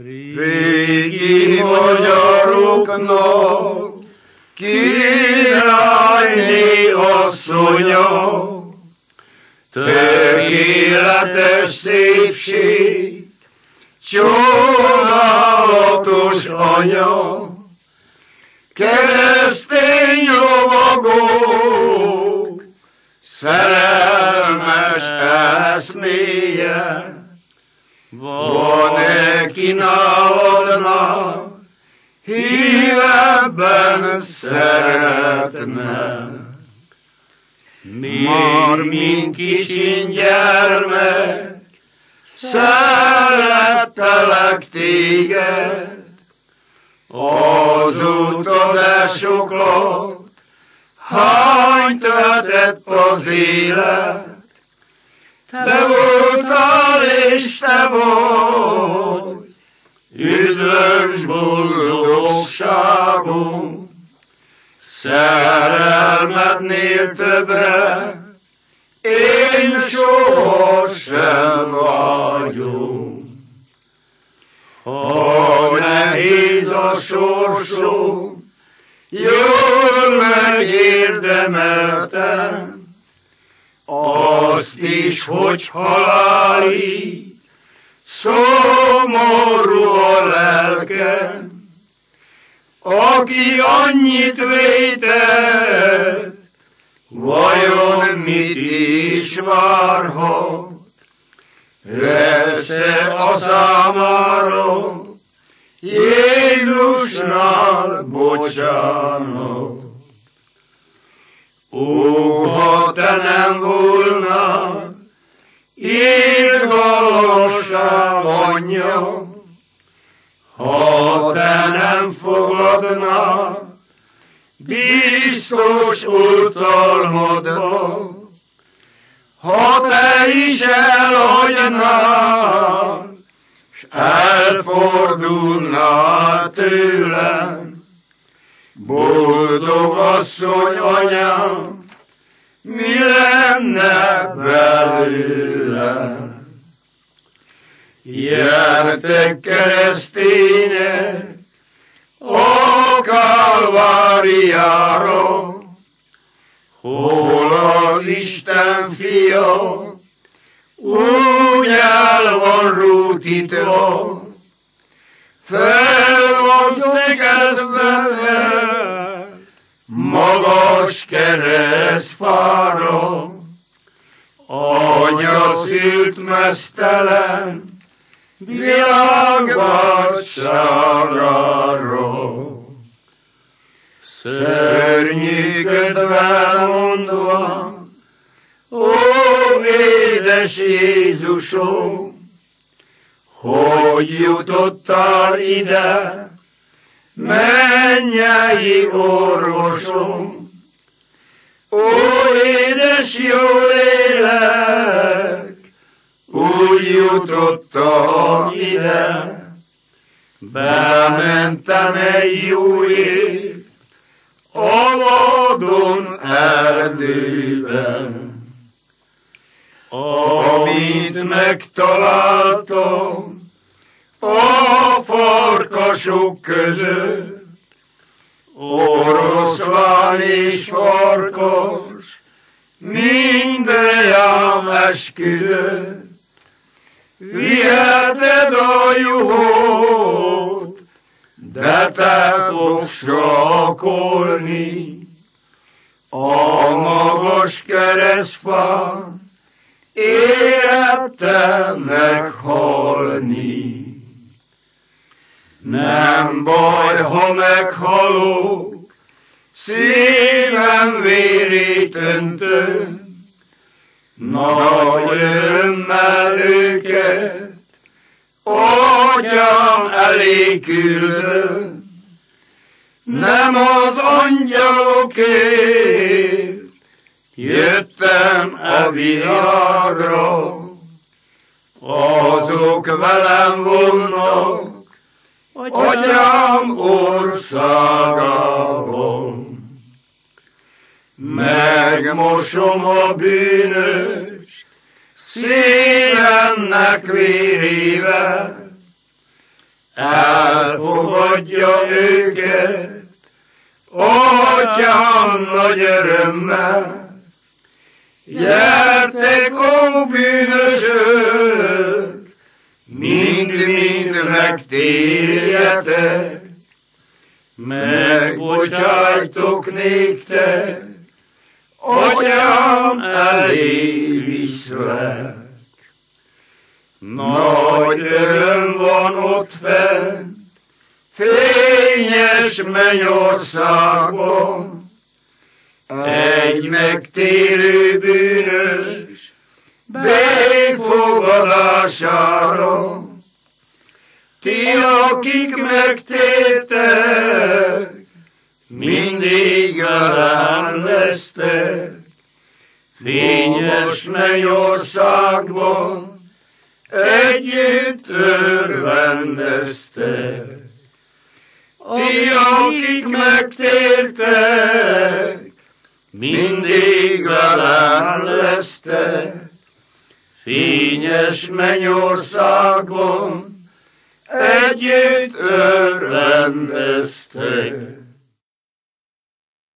Régi magyaroknak királyné asszonya, tökéletes szépség, csodálatos anya, keresztény lovagok, szerelmes eszméje, van-e kínálatnál, hívebben szeretne. Már mint kisin gyermek, szerettelek téged, azóta de sokat hánytatett az élet. Te voltál és te vagy, üdvös boldogságom, szerelmednél többre én sohasem vágyom. Ha nehéz a sorsom, jól megérdemeltem, azt is, hogy halálig szomorú a lelkem, aki annyit vétett, vajon mit is várhat? Lesz-e a számára Jézusnál bocsánat? Ó, ha te nem volnál irgalmasság anyja, ha te nem fogadnál biztos oltalmadba, ha te is elhagynál, s elfordulnál tőlem, boldog asszony anyám, mi lenne belőlem? Gyertek keresztények a Kálváriára, hol az Isten fia úgy el van rútítva, fel van szegezve magas keresztfára, anya szült meztelen világválságára. Szörnyűködve mondva, ó, édes Jézusom, hogy jutottál ide, mennyei orvosom, ó, édes jó lélek, úgy jutottam ide, bementem egy jó év, a vadon erdőben. Amit megtaláltam a farkasok között, oroszlán és farkas mindejám esküdött. Viheted a juhot, de te fogsz rakolni a magas keresztfán, érette meghalni. Nem baj, ha meghalok, szívem vérét öntöm, nagy örömmel őket atyám elé küldöm. Nem az angyalokért jöttem a világra, azok velem vannak atyám országában. Megmosom a bűnös szívemnek vérével, elfogadja őket, Atyám nagy örömmel. Gyertek, ó bűnösök, mind-mind megtérjetek, megbocsájtok néktek, Atyám elé viszlek. Nagy öröm van ott fenn, fényes mennyországban, egy megtérő bűnös végfogadására. Ti, akik megtértek, mindig velem lesztek, fényes mennyországban együtt örvendeztek. Ti, akik megtértek, mindig velem lesztek, fényes mennyországban együtt örvendeztek.